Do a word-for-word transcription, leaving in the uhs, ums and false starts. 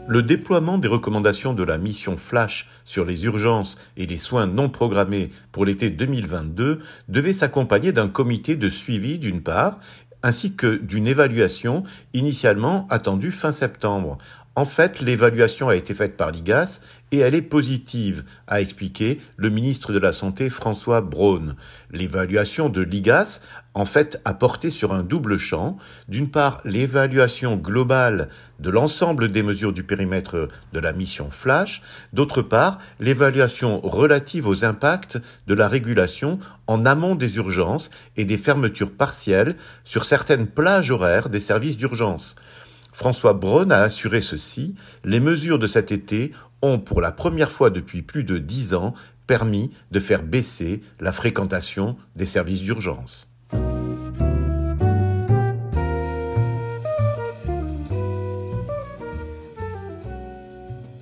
Le déploiement des recommandations de la mission Flash sur les urgences et les soins non programmés pour l'été deux mille vingt-deux devait s'accompagner d'un comité de suivi d'une part, ainsi que d'une évaluation initialement attendue fin septembre. En fait, l'évaluation a été faite par l'I G A S et elle est positive, a expliqué le ministre de la Santé François Braun. L'évaluation de l'I G A S, en fait, a porté sur un double champ. D'une part, l'évaluation globale de l'ensemble des mesures du périmètre de la mission Flash. D'autre part, l'évaluation relative aux impacts de la régulation en amont des urgences et des fermetures partielles sur certaines plages horaires des services d'urgence. François Braun a assuré ceci, les mesures de cet été ont, pour la première fois depuis plus de dix ans, permis de faire baisser la fréquentation des services d'urgence.